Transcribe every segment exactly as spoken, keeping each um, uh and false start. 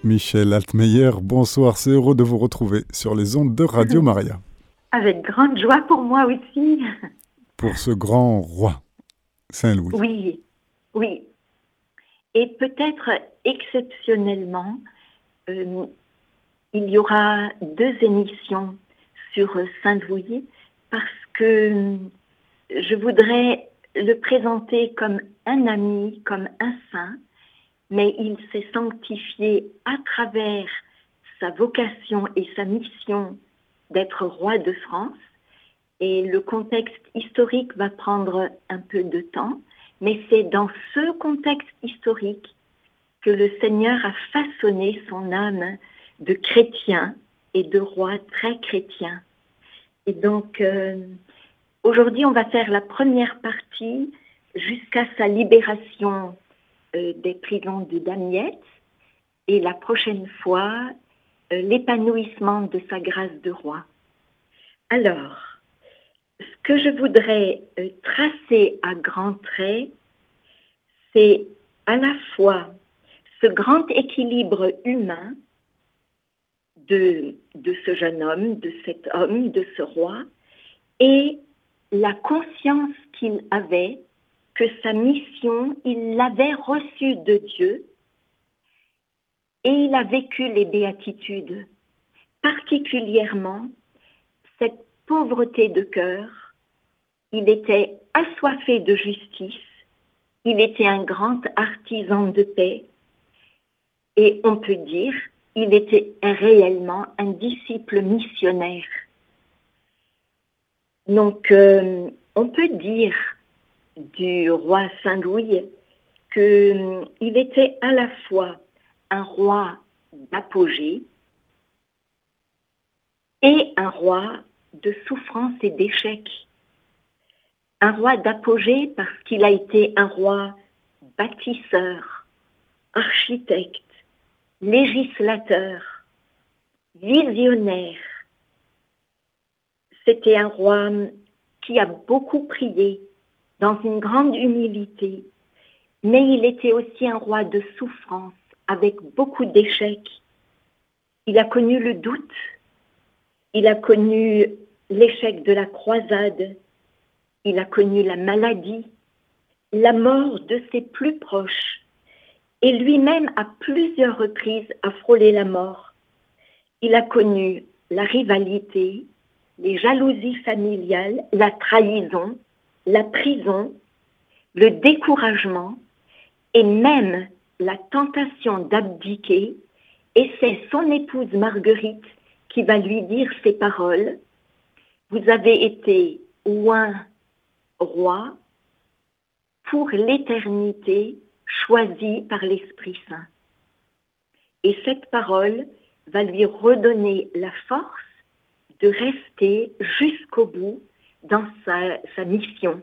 Michel Altmeyer, bonsoir, c'est heureux de vous retrouver sur les ondes de Radio Maria. Avec grande joie pour moi aussi. Pour ce grand roi, Saint-Louis. Oui, oui. Et peut-être exceptionnellement, euh, il y aura deux émissions sur Saint-Louis parce que je voudrais le présenter comme un ami, comme un saint, mais il s'est sanctifié à travers sa vocation et sa mission d'être roi de France. Et le contexte historique va prendre un peu de temps, mais c'est dans ce contexte historique que le Seigneur a façonné son âme de chrétien et de roi très chrétien. Et donc, euh, aujourd'hui, on va faire la première partie jusqu'à sa libération euh, des prisons de Damiette, et la prochaine fois, euh, l'épanouissement de sa grâce de roi. Alors, ce que je voudrais euh, tracer à grands traits, c'est à la fois ce grand équilibre humain de, de ce jeune homme, de cet homme, de ce roi, et la conscience qu'il avait que sa mission, il l'avait reçue de Dieu, et il a vécu les béatitudes, particulièrement cette pauvreté de cœur. Il était assoiffé de justice, il était un grand artisan de paix, et on peut dire, il était réellement un disciple missionnaire. Donc, euh, on peut dire du roi Saint-Louis qu'il était à la fois un roi d'apogée et un roi de souffrance et d'échec. Un roi d'apogée parce qu'il a été un roi bâtisseur, architecte, législateur, visionnaire. C'était un roi qui a beaucoup prié dans une grande humilité, mais il était aussi un roi de souffrance avec beaucoup d'échecs. Il a connu le doute, il a connu l'échec de la croisade, il a connu la maladie, la mort de ses plus proches, et lui-même à plusieurs reprises a frôlé la mort. Il a connu la rivalité, les jalousies familiales, la trahison, la prison, le découragement et même la tentation d'abdiquer. Et c'est son épouse Marguerite qui va lui dire ces paroles. Vous avez été oint roi pour l'éternité, choisi par l'Esprit Saint. Et cette parole va lui redonner la force de rester jusqu'au bout dans sa, sa mission.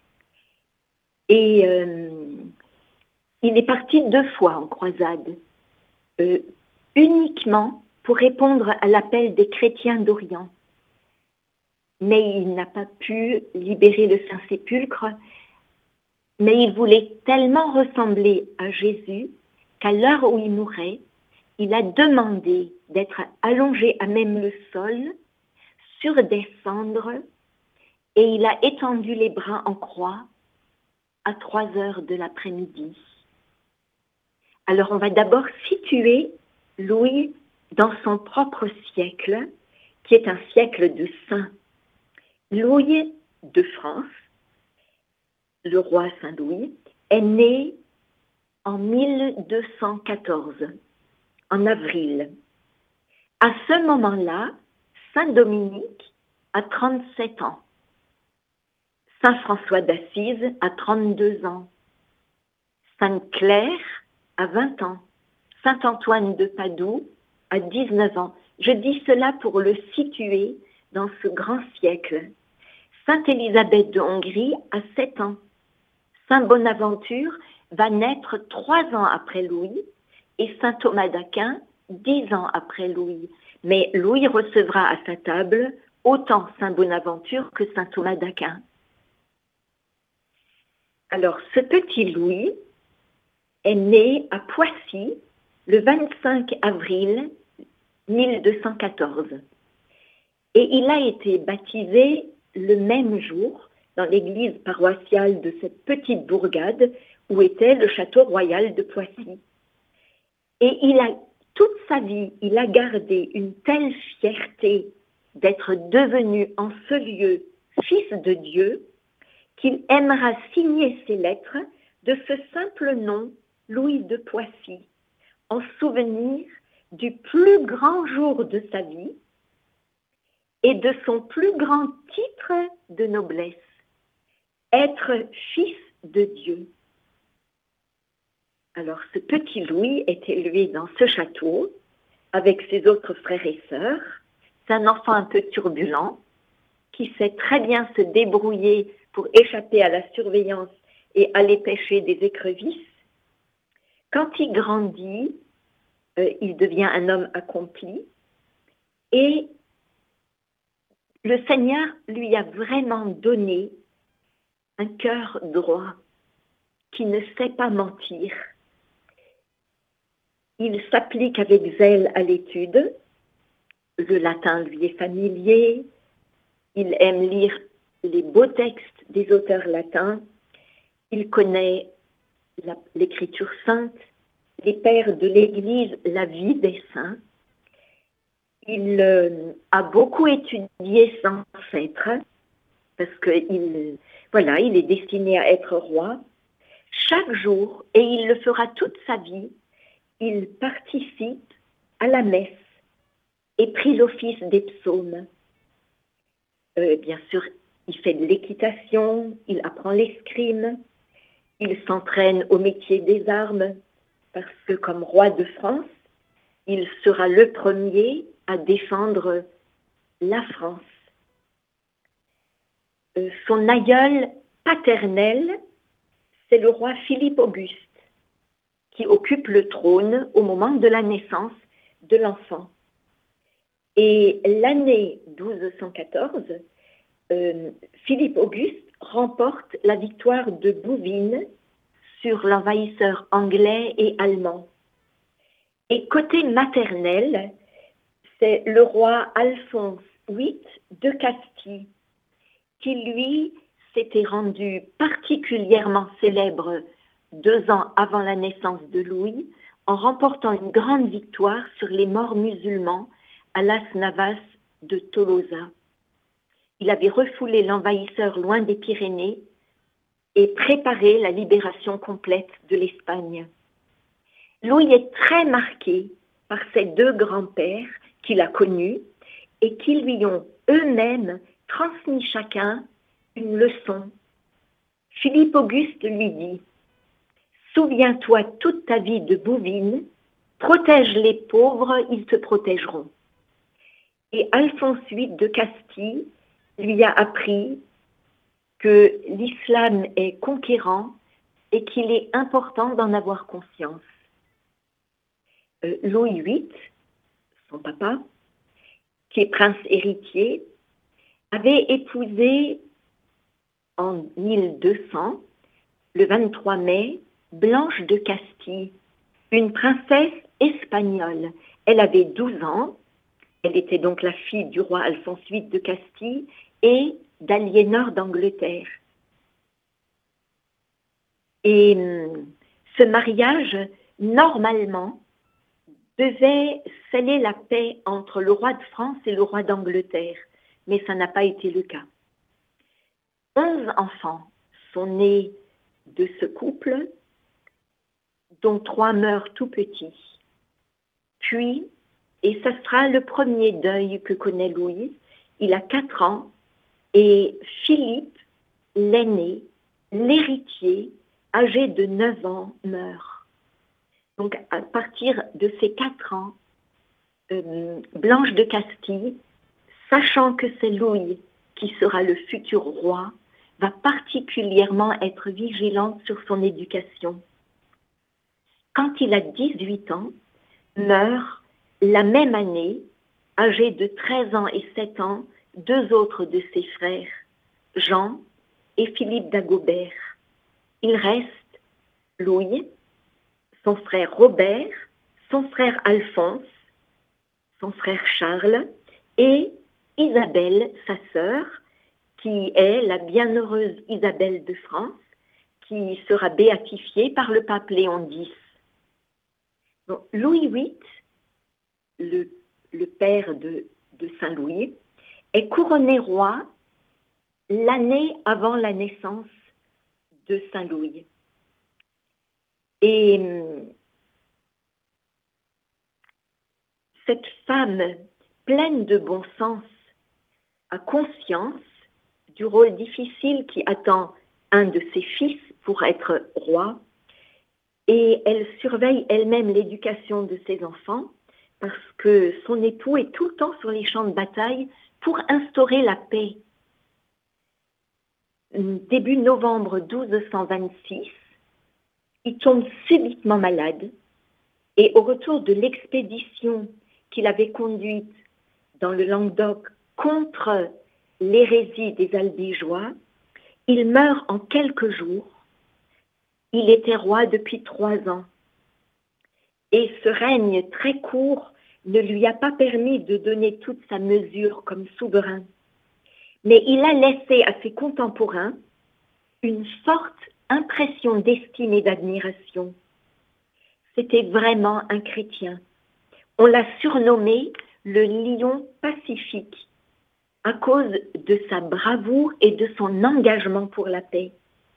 Et euh, il est parti deux fois en croisade, euh, uniquement pour répondre à l'appel des chrétiens d'Orient. Mais il n'a pas pu libérer le Saint-Sépulcre, mais il voulait tellement ressembler à Jésus qu'à l'heure où il mourait, il a demandé d'être allongé à même le sol, sur des cendres, et il a étendu les bras en croix à trois heures de l'après-midi. Alors on va d'abord situer Louis dans son propre siècle, qui est un siècle de saints. Louis de France, le roi Saint-Louis, est né en mille deux cent quatorze, en avril. À ce moment-là, Saint Dominique a trente-sept ans, Saint François d'Assise a trente-deux ans, Sainte Claire a vingt ans, Saint Antoine de Padoue a dix-neuf ans. Je dis cela pour le situer dans ce grand siècle. Sainte Élisabeth de Hongrie a sept ans. Saint Bonaventure va naître trois ans après Louis et Saint Thomas d'Aquin dix ans après Louis. Mais Louis recevra à sa table autant Saint Bonaventure que Saint Thomas d'Aquin. Alors, ce petit Louis est né à Poissy le vingt-cinq avril mille deux cent quatorze. Et il a été baptisé le même jour dans l'église paroissiale de cette petite bourgade où était le château royal de Poissy. Et il a, toute sa vie, il a gardé une telle fierté d'être devenu en ce lieu fils de Dieu qu'il aimera signer ses lettres de ce simple nom, Louis de Poissy, en souvenir du plus grand jour de sa vie et de son plus grand titre de noblesse, être fils de Dieu. Alors ce petit Louis est élevé dans ce château avec ses autres frères et sœurs. C'est un enfant un peu turbulent qui sait très bien se débrouiller pour échapper à la surveillance et aller pêcher des écrevisses. Quand il grandit, euh, il devient un homme accompli et le Seigneur lui a vraiment donné un cœur droit qui ne sait pas mentir. Il s'applique avec zèle à l'étude. Le latin lui est familier. Il aime lire les beaux textes des auteurs latins. Il connaît la, l'écriture sainte, les pères de l'Église, la vie des saints. Il euh, a beaucoup étudié sans ancêtre, parce qu'il voilà, il est destiné à être roi. Chaque jour, et il le fera toute sa vie, il participe à la messe et prie l'office des psaumes. Euh, bien sûr, il fait de l'équitation, il apprend l'escrime, il s'entraîne au métier des armes, parce que comme roi de France, il sera le premier à défendre la France. Euh, son aïeul paternel, c'est le roi Philippe Auguste, qui occupe le trône au moment de la naissance de l'enfant. Et l'année douze cent quatorze, euh, Philippe Auguste remporte la victoire de Bouvines sur l'envahisseur anglais et allemand. Et côté maternel, c'est le roi Alphonse huit de Castille, qui lui s'était rendu particulièrement célèbre deux ans avant la naissance de Louis, en remportant une grande victoire sur les morts musulmans à Las Navas de Tolosa. Il avait refoulé l'envahisseur loin des Pyrénées et préparé la libération complète de l'Espagne. Louis est très marqué par ses deux grands-pères qu'il a connus et qui lui ont eux-mêmes transmis chacun une leçon. Philippe Auguste lui dit « Souviens-toi toute ta vie de Bouvines, protège les pauvres, ils te protégeront. » Et Alphonse huit de Castille lui a appris que l'islam est conquérant et qu'il est important d'en avoir conscience. Euh, Louis huit, son papa, qui est prince héritier, avait épousé en mille deux cents, le vingt-trois mai, Blanche de Castille, une princesse espagnole. Elle avait douze ans, elle était donc la fille du roi Alphonse huit de Castille et d'Aliénor d'Angleterre. Et ce mariage, normalement, devait sceller la paix entre le roi de France et le roi d'Angleterre, mais ça n'a pas été le cas. Onze enfants sont nés de ce couple, dont trois meurent tout petits. Puis, et ce sera le premier deuil que connaît Louis, il a quatre ans, et Philippe, l'aîné, l'héritier, âgé de neuf ans, meurt. Donc, à partir de ses quatre ans, euh, Blanche de Castille, sachant que c'est Louis qui sera le futur roi, va particulièrement être vigilante sur son éducation. Quand il a dix-huit ans, meurent la même année, âgés de treize ans et sept ans, deux autres de ses frères, Jean et Philippe d'Agobert. Il reste Louis, son frère Robert, son frère Alphonse, son frère Charles et Isabelle, sa sœur, qui est la bienheureuse Isabelle de France, qui sera béatifiée par le pape Léon X. Donc, Louis huit, le, le père de, de Saint-Louis, est couronné roi l'année avant la naissance de Saint-Louis. Et hum, cette femme pleine de bon sens a conscience du rôle difficile qui attend un de ses fils pour être roi, et elle surveille elle-même l'éducation de ses enfants parce que son époux est tout le temps sur les champs de bataille pour instaurer la paix. Début novembre douze cent vingt-six, il tombe subitement malade et au retour de l'expédition qu'il avait conduite dans le Languedoc contre l'hérésie des Albigeois, il meurt en quelques jours. Il était roi depuis trois ans. Et ce règne très court ne lui a pas permis de donner toute sa mesure comme souverain. Mais il a laissé à ses contemporains une forte impression d'estime et d'admiration. C'était vraiment un chrétien. On l'a surnommé le lion pacifique à cause de sa bravoure et de son engagement pour la paix.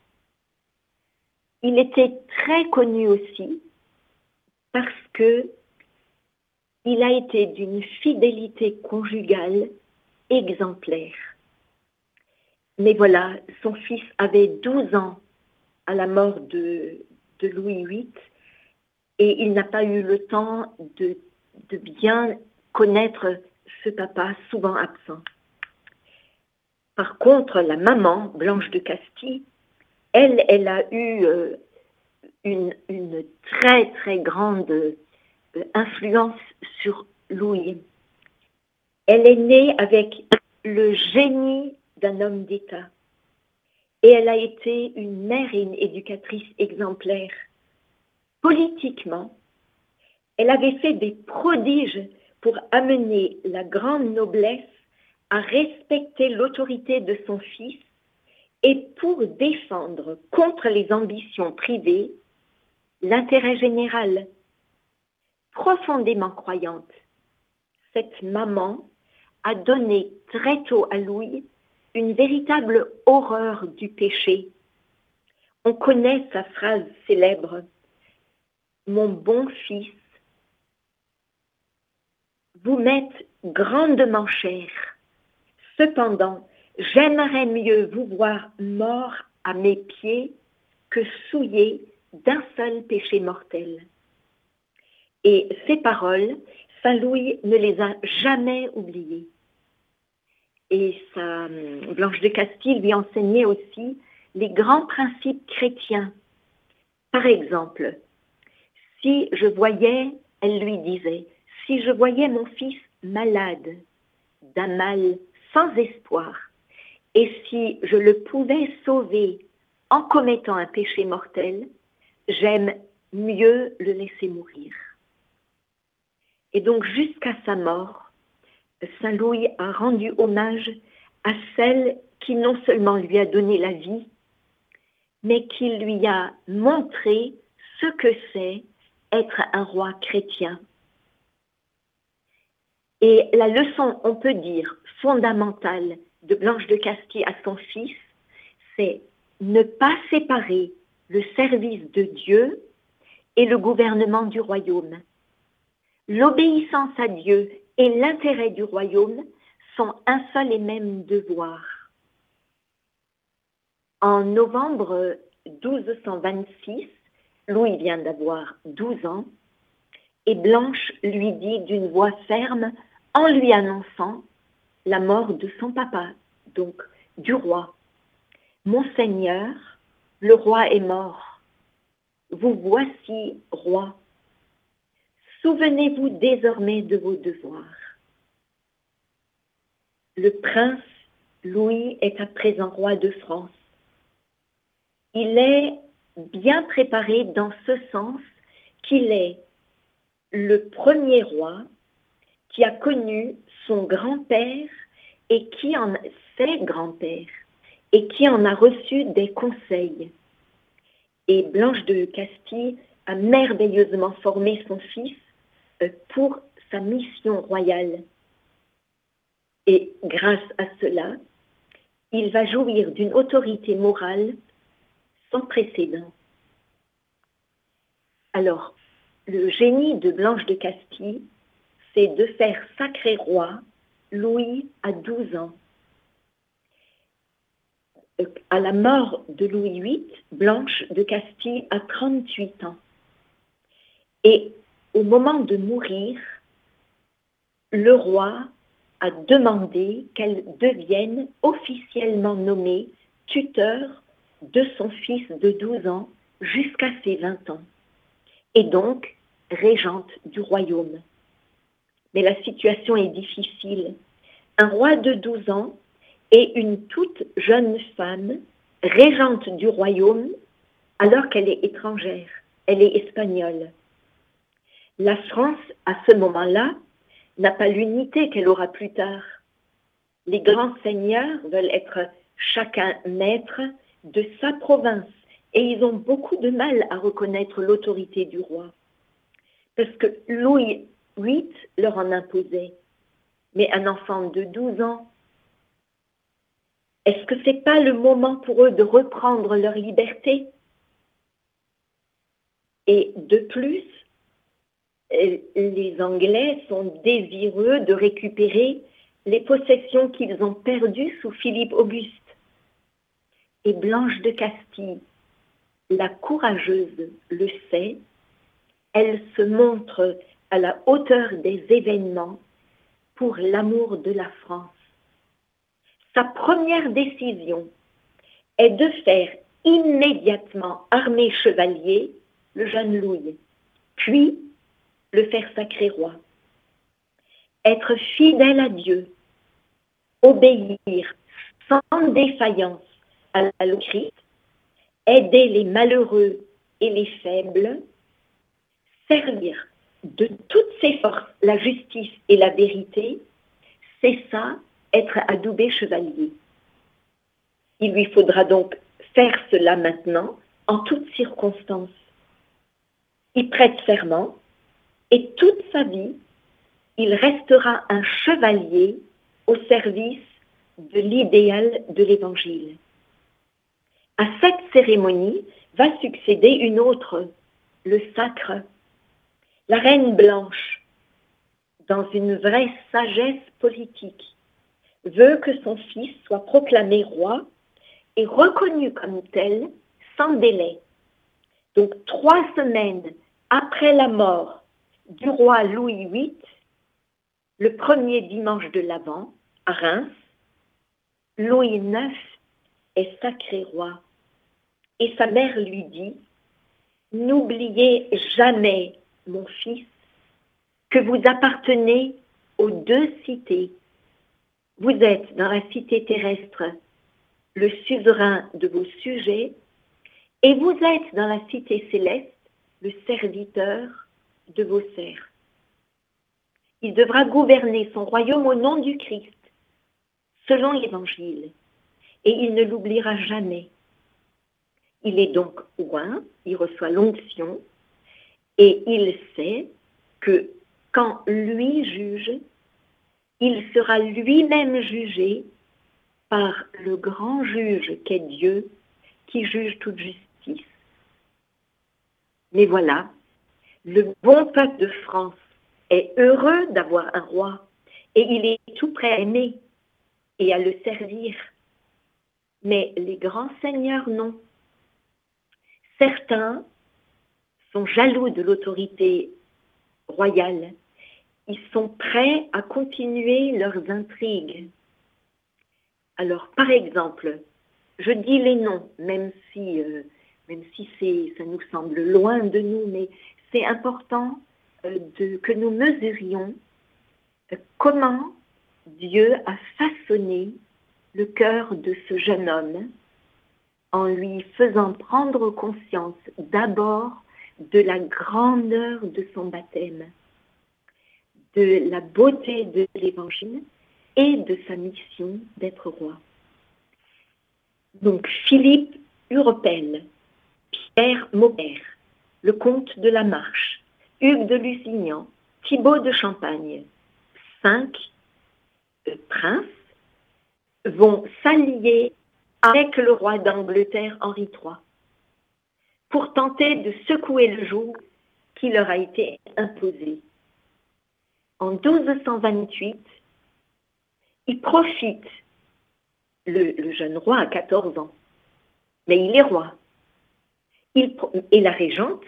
Il était très connu aussi parce que il a été d'une fidélité conjugale exemplaire. Mais voilà, son fils avait douze ans à la mort de, de Louis huit et il n'a pas eu le temps de, de bien connaître ce papa souvent absent. Par contre, la maman, Blanche de Castille, elle, elle a eu euh, une, une très très grande euh, influence sur Louis. Elle est née avec le génie d'un homme d'État et elle a été une mère et une éducatrice exemplaire. Politiquement, elle avait fait des prodiges pour amener la grande noblesse à respecter l'autorité de son fils et pour défendre contre les ambitions privées l'intérêt général. Profondément croyante, cette maman a donné très tôt à Louis une véritable horreur du péché. On connaît sa phrase célèbre « Mon bon fils, vous m'êtes grandement cher. Cependant, j'aimerais mieux vous voir mort à mes pieds que souillé d'un seul péché mortel. » Et ces paroles, Saint Louis ne les a jamais oubliées. Et sa Blanche de Castille lui enseignait aussi les grands principes chrétiens. Par exemple, si je voyais, elle lui disait, si je voyais mon fils malade, d'un mal sans espoir, et si je le pouvais sauver en commettant un péché mortel, j'aime mieux le laisser mourir. Et donc jusqu'à sa mort, Saint Louis a rendu hommage à celle qui non seulement lui a donné la vie, mais qui lui a montré ce que c'est être un roi chrétien. Et la leçon, on peut dire, fondamentale de Blanche de Castille à son fils, c'est ne pas séparer le service de Dieu et le gouvernement du royaume. L'obéissance à Dieu et l'intérêt du royaume sont un seul et même devoir. En novembre douze cent vingt-six, Louis vient d'avoir douze ans, et Blanche lui dit d'une voix ferme, en lui annonçant la mort de son papa, donc du roi. « Monseigneur, le roi est mort. Vous voici roi. Souvenez-vous désormais de vos devoirs. » Le prince Louis est à présent roi de France. Il est bien préparé dans ce sens qu'il est le premier roi qui a connu son grand-père et qui en ses grands-pères et qui en a reçu des conseils. Et Blanche de Castille a merveilleusement formé son fils pour sa mission royale. Et grâce à cela, il va jouir d'une autorité morale sans précédent. Alors, le génie de Blanche de Castille, c'est de faire sacrer roi Louis à douze ans. À la mort de Louis huit, Blanche de Castille a trente-huit ans. Et au moment de mourir, le roi a demandé qu'elle devienne officiellement nommée tuteur de son fils de douze ans jusqu'à ses vingt ans, et donc régente du royaume. Mais la situation est difficile. Un roi de douze ans et une toute jeune femme, régente du royaume, alors qu'elle est étrangère, elle est espagnole. La France, à ce moment-là, n'a pas l'unité qu'elle aura plus tard. Les grands seigneurs veulent être chacun maître de sa province et ils ont beaucoup de mal à reconnaître l'autorité du roi. Parce que Louis huit leur en imposait. Mais un enfant de douze ans, est-ce que ce n'est pas le moment pour eux de reprendre leur liberté? Et de plus, les Anglais sont désireux de récupérer les possessions qu'ils ont perdues sous Philippe Auguste. Et Blanche de Castille, la courageuse, le sait, elle se montre à la hauteur des événements pour l'amour de la France. Sa première décision est de faire immédiatement armer chevalier le jeune Louis, puis le faire sacrer roi. Être fidèle à Dieu, obéir sans défaillance à la Christ, aider les malheureux et les faibles, servir de toutes ses forces la justice et la vérité, c'est ça, être adoubé chevalier. Il lui faudra donc faire cela maintenant, en toutes circonstances. Il prête serment, et toute sa vie, il restera un chevalier au service de l'idéal de l'Évangile. À cette cérémonie va succéder une autre, le sacre. La reine Blanche, dans une vraie sagesse politique, veut que son fils soit proclamé roi et reconnu comme tel sans délai. Donc, trois semaines après la mort du roi Louis huit, le premier dimanche de l'Avent, à Reims, Louis neuf est sacré roi. Et sa mère lui dit, « N'oubliez jamais, mon fils, que vous appartenez aux deux cités. Vous êtes dans la cité terrestre le suzerain de vos sujets et vous êtes dans la cité céleste le serviteur de vos serfs. Il devra gouverner son royaume au nom du Christ, selon l'Évangile, et il ne l'oubliera jamais. Il est donc oint, il reçoit l'onction, et il sait que quand lui juge, il sera lui-même jugé par le grand juge qu'est Dieu, qui juge toute justice. Mais voilà, le bon peuple de France est heureux d'avoir un roi, et il est tout prêt à aimer et à le servir. Mais les grands seigneurs, non. Certains sont jaloux de l'autorité royale. Ils sont prêts à continuer leurs intrigues. Alors, par exemple, je dis les noms, même si, euh, même si c'est, ça nous semble loin de nous, mais c'est important euh, de, que nous mesurions euh, comment Dieu a façonné le cœur de ce jeune homme en lui faisant prendre conscience d'abord de la grandeur de son baptême. de la beauté de l'Évangile et de sa mission d'être roi. Donc Philippe Huropel, Pierre Maubert, le comte de la Marche, Hugues de Lusignan, Thibaut de Champagne, cinq euh, princes vont s'allier avec le roi d'Angleterre Henri trois pour tenter de secouer le joug qui leur a été imposé. En douze cent vingt-huit, il profite, le, le jeune roi a quatorze ans, mais il est roi. Il, et la régente,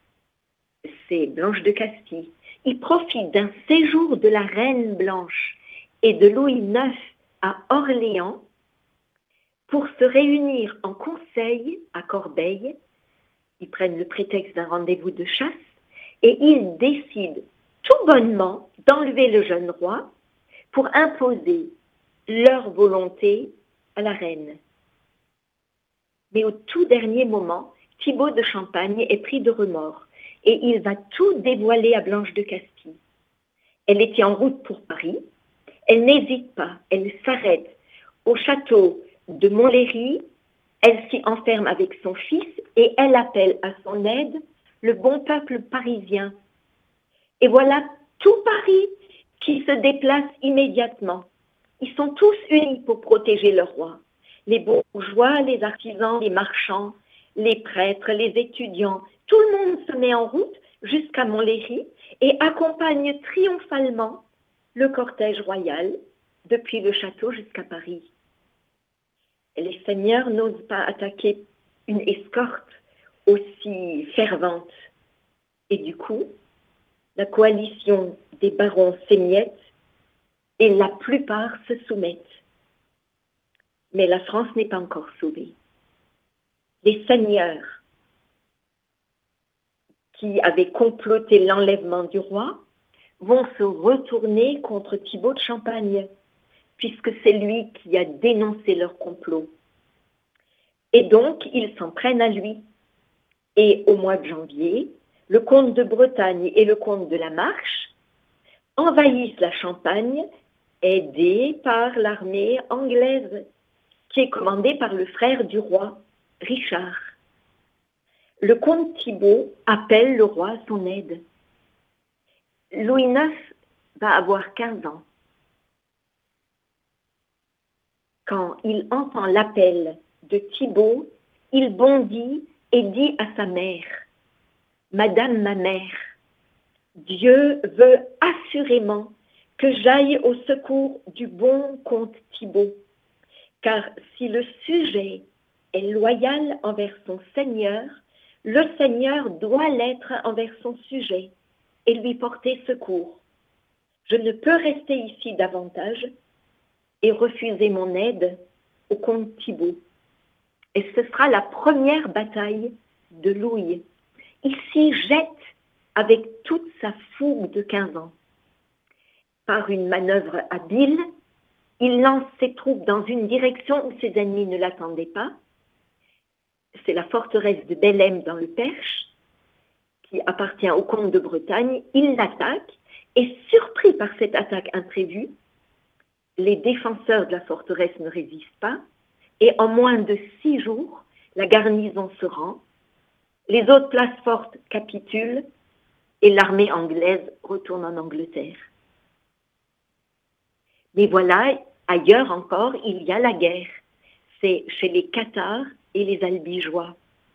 c'est Blanche de Castille. Il profite d'un séjour de la reine Blanche et de Louis neuf à Orléans pour se réunir en conseil à Corbeil. Ils prennent le prétexte d'un rendez-vous de chasse et ils décident tout bonnement d'enlever le jeune roi pour imposer leur volonté à la reine. Mais au tout dernier moment, Thibaut de Champagne est pris de remords et il va tout dévoiler à Blanche de Castille. Elle était en route pour Paris, elle n'hésite pas, elle s'arrête au château de Montlhéry, elle s'y enferme avec son fils et elle appelle à son aide le bon peuple parisien. Et voilà tout Paris qui se déplace immédiatement. Ils sont tous unis pour protéger leur roi. Les bourgeois, les artisans, les marchands, les prêtres, les étudiants, tout le monde se met en route jusqu'à Montlhéry et accompagne triomphalement le cortège royal depuis le château jusqu'à Paris. Et les seigneurs n'osent pas attaquer une escorte aussi fervente. Et du coup, la coalition des barons s'émiette et la plupart se soumettent. Mais la France n'est pas encore sauvée. Les seigneurs qui avaient comploté l'enlèvement du roi vont se retourner contre Thibaut de Champagne, puisque c'est lui qui a dénoncé leur complot. Et donc, ils s'en prennent à lui. Et au mois de janvier, le comte de Bretagne et le comte de la Marche envahissent la Champagne, aidés par l'armée anglaise, qui est commandée par le frère du roi, Richard. Le comte Thibaut appelle le roi à son aide. Louis neuf va avoir quinze ans. Quand il entend l'appel de Thibaut, il bondit et dit à sa mère, « Madame ma mère, Dieu veut assurément que j'aille au secours du bon comte Thibaut, car si le sujet est loyal envers son Seigneur, le Seigneur doit l'être envers son sujet et lui porter secours. Je ne peux rester ici davantage et refuser mon aide au comte Thibaut. » Et ce sera la première bataille de Louis. Il s'y jette avec toute sa fougue de quinze ans. Par une manœuvre habile, il lance ses troupes dans une direction où ses ennemis ne l'attendaient pas. C'est la forteresse de Bellême dans le Perche, qui appartient au comte de Bretagne. Il l'attaque et, surpris par cette attaque imprévue, les défenseurs de la forteresse ne résistent pas et en moins de six jours, la garnison se rend, les autres places fortes capitulent et l'armée anglaise retourne en Angleterre. Mais voilà, ailleurs encore, il y a la guerre. C'est chez les Cathares et les Albigeois.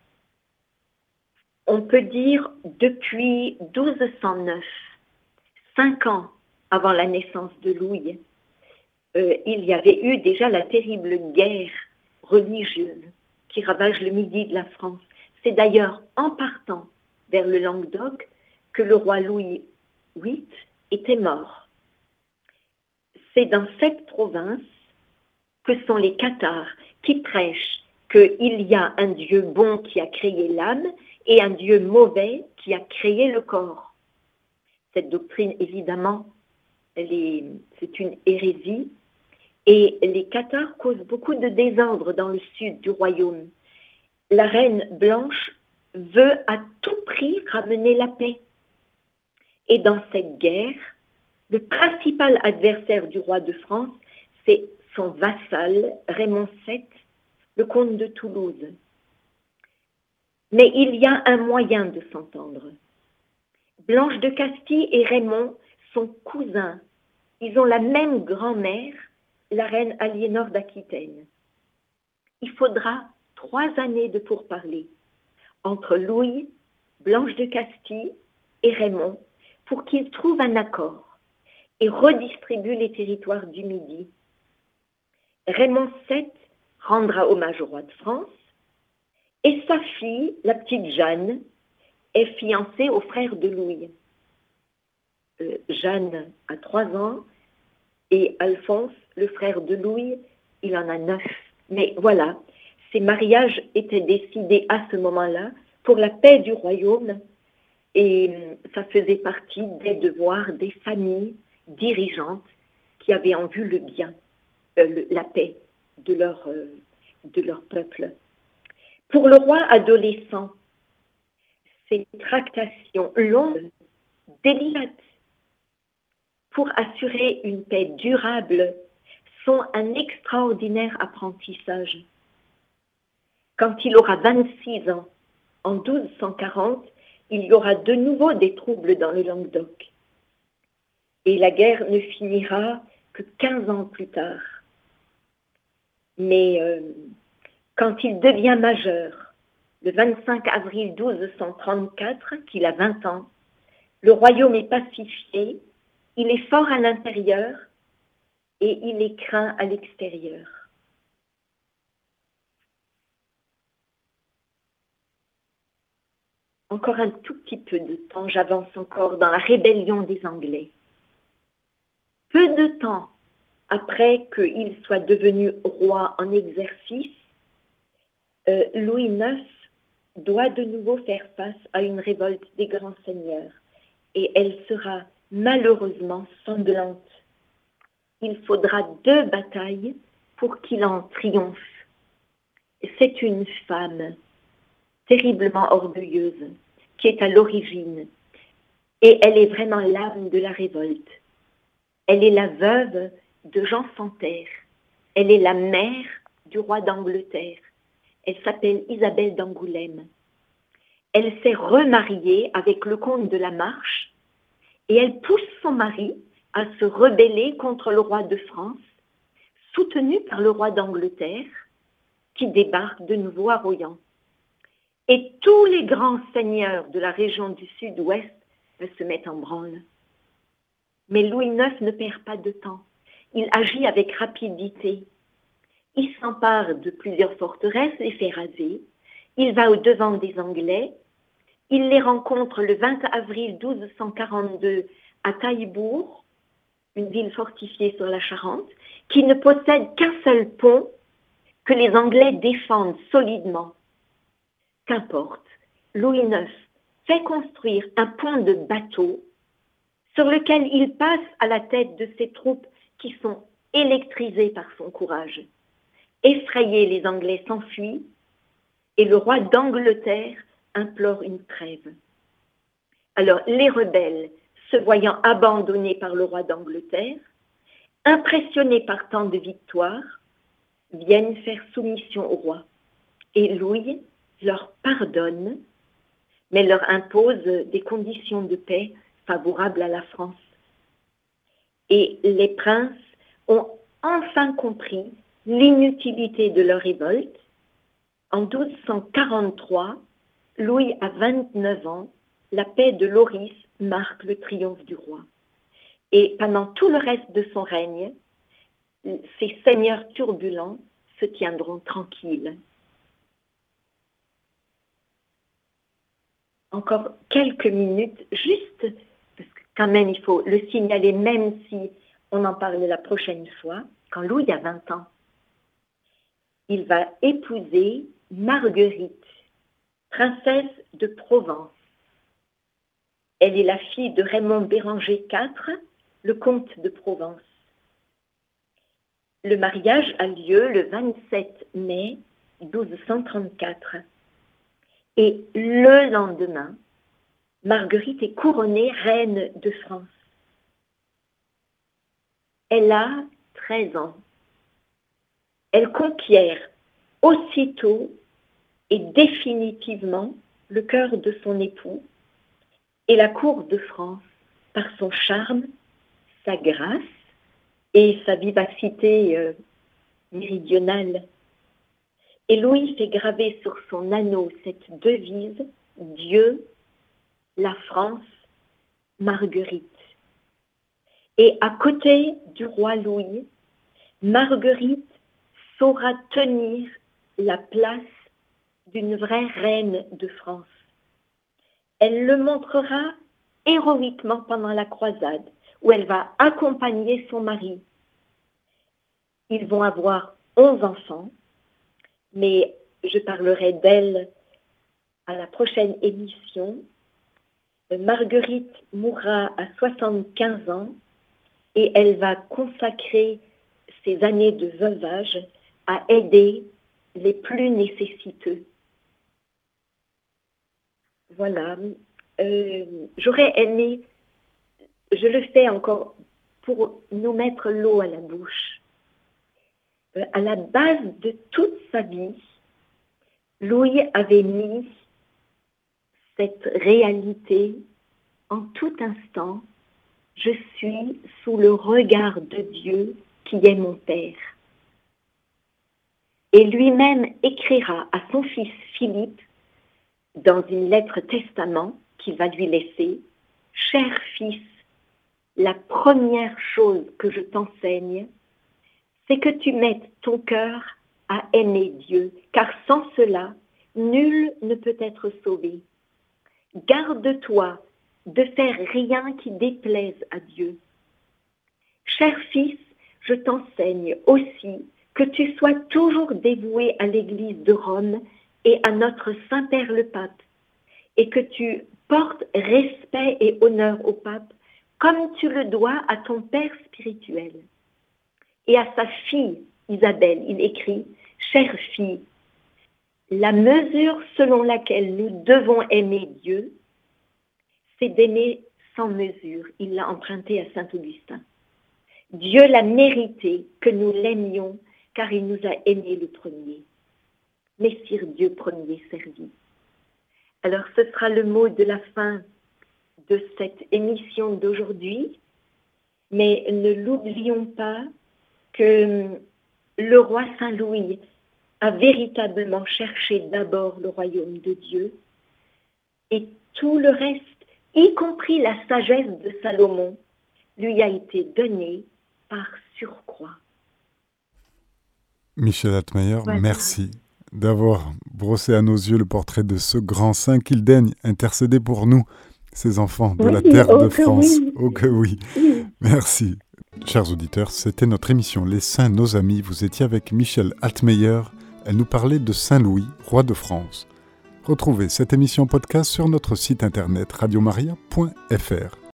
On peut dire depuis douze cent neuf, cinq ans avant la naissance de Louis, euh, il y avait eu déjà la terrible guerre religieuse qui ravage le midi de la France. C'est d'ailleurs en partant vers le Languedoc que le roi Louis huit était mort. C'est dans cette province que sont les Cathares qui prêchent qu'il y a un Dieu bon qui a créé l'âme et un Dieu mauvais qui a créé le corps. Cette doctrine, évidemment, elle est, c'est une hérésie et les Cathares causent beaucoup de désordre dans le sud du royaume. La reine Blanche veut à tout prix ramener la paix. Et dans cette guerre, Le principal adversaire du roi de France, c'est son vassal, Raymond sept, le comte de Toulouse. Mais il y a un moyen de s'entendre. Blanche de Castille et Raymond sont cousins. Ils ont la même grand-mère, la reine Aliénor d'Aquitaine. Il faudra trois années de pourparlers entre Louis, Blanche de Castille et Raymond pour qu'ils trouvent un accord et redistribuent les territoires du Midi. Raymond sept rendra hommage au roi de France et sa fille, la petite Jeanne, est fiancée au frère de Louis. Euh, Jeanne a trois ans et Alphonse, le frère de Louis, il en a neuf. Mais voilà, ces mariages étaient décidés à ce moment-là pour la paix du royaume et ça faisait partie des devoirs des familles dirigeantes qui avaient en vue le bien, euh, le, la paix de leur, euh, de leur peuple. Pour le roi adolescent, ces tractations longues, délicates, pour assurer une paix durable, sont un extraordinaire apprentissage. Quand il aura vingt-six ans, en douze cent quarante, il y aura de nouveau des troubles dans le Languedoc. Et la guerre ne finira que quinze ans plus tard. Mais euh, quand il devient majeur, le vingt-cinq avril douze cent trente-quatre, qu'il a vingt ans, le royaume est pacifié, il est fort à l'intérieur et il est craint à l'extérieur. Encore un tout petit peu de temps, j'avance encore dans la rébellion des Anglais. Peu de temps après qu'il soit devenu roi en exercice, euh, Louis neuf doit de nouveau faire face à une révolte des grands seigneurs et elle sera malheureusement sanglante. Il faudra deux batailles pour qu'il en triomphe. C'est une femme terriblement orgueilleuse qui est à l'origine et elle est vraiment l'âme de la révolte. Elle est la veuve de Jean Santerre. Elle est la mère du roi d'Angleterre. Elle s'appelle Isabelle d'Angoulême. Elle s'est remariée avec le comte de la Marche et elle pousse son mari à se rebeller contre le roi de France, soutenu par le roi d'Angleterre, qui débarque de nouveau à Royan. Et tous les grands seigneurs de la région du sud-ouest se mettent en branle. Mais Louis neuf ne perd pas de temps. Il agit avec rapidité. Il s'empare de plusieurs forteresses, les fait raser. Il va au-devant des Anglais. Il les rencontre le vingt avril douze cent quarante-deux à Taillebourg, une ville fortifiée sur la Charente, qui ne possède qu'un seul pont que les Anglais défendent solidement. Qu'importe, Louis neuf fait construire un pont de bateaux sur lequel il passe à la tête de ses troupes qui sont électrisées par son courage. Effrayés, les Anglais s'enfuient et le roi d'Angleterre implore une trêve. Alors les rebelles, se voyant abandonnés par le roi d'Angleterre, impressionnés par tant de victoires, viennent faire soumission au roi. Et Louis leur pardonne, mais leur impose des conditions de paix favorables à la France. Et les princes ont enfin compris l'inutilité de leur révolte. En douze cent quarante-trois, Louis a vingt-neuf ans, la paix de Lauris marque le triomphe du roi. Et pendant tout le reste de son règne, ces seigneurs turbulents se tiendront tranquilles. Encore quelques minutes, juste, parce que quand même il faut le signaler, même si on en parle la prochaine fois, quand Louis a vingt ans, il va épouser Marguerite, princesse de Provence. Elle est la fille de Raymond Béranger quatre, le comte de Provence. Le mariage a lieu le vingt-sept mai douze cent trente-quatre. Et le lendemain, Marguerite est couronnée reine de France. Elle a treize ans. Elle conquiert aussitôt et définitivement le cœur de son époux et la cour de France par son charme, sa grâce et sa vivacité euh, méridionale. Et Louis fait graver sur son anneau cette devise « Dieu, la France, Marguerite ». Et à côté du roi Louis, Marguerite saura tenir la place d'une vraie reine de France. Elle le montrera héroïquement pendant la croisade, où elle va accompagner son mari. Ils vont avoir onze enfants, mais je parlerai d'elle à la prochaine émission. Marguerite mourra à soixante-quinze ans et elle va consacrer ses années de veuvage à aider les plus nécessiteux. Voilà. Euh, j'aurais aimé, je le fais encore pour nous mettre l'eau à la bouche. Euh, à la base de toute sa vie, Louis avait mis cette réalité en tout instant. Je suis sous le regard de Dieu qui est mon Père. Et lui-même écrira à son fils Philippe, dans une lettre testament qu'il va lui laisser, « Cher fils, la première chose que je t'enseigne, c'est que tu mettes ton cœur à aimer Dieu, car sans cela, nul ne peut être sauvé. Garde-toi de faire rien qui déplaise à Dieu. Cher fils, je t'enseigne aussi que tu sois toujours dévoué à l'Église de Rome et à notre Saint-Père le Pape, et que tu portes respect et honneur au Pape, comme tu le dois à ton Père spirituel. » Et à sa fille Isabelle, il écrit « Chère fille, la mesure selon laquelle nous devons aimer Dieu, c'est d'aimer sans mesure. » Il l'a emprunté à saint Augustin. Dieu l'a mérité que nous l'aimions, car il nous a aimés le premier. Messire Dieu premier servi. Alors ce sera le mot de la fin de cette émission d'aujourd'hui, mais ne l'oublions pas que le roi Saint-Louis a véritablement cherché d'abord le royaume de Dieu et tout le reste, y compris la sagesse de Salomon, lui a été donné par surcroît. Michel Altmeyer, Voilà. Merci d'avoir brossé à nos yeux le portrait de ce grand saint qu'il daigne intercéder pour nous, ces enfants de oui, la terre oh de France. Oui. Oh que oui. oui. Merci. Chers auditeurs, c'était notre émission Les Saints, nos amis. Vous étiez avec Michel Altmeyer. Elle nous parlait de Saint-Louis, roi de France. Retrouvez cette émission podcast sur notre site internet radio maria point f r.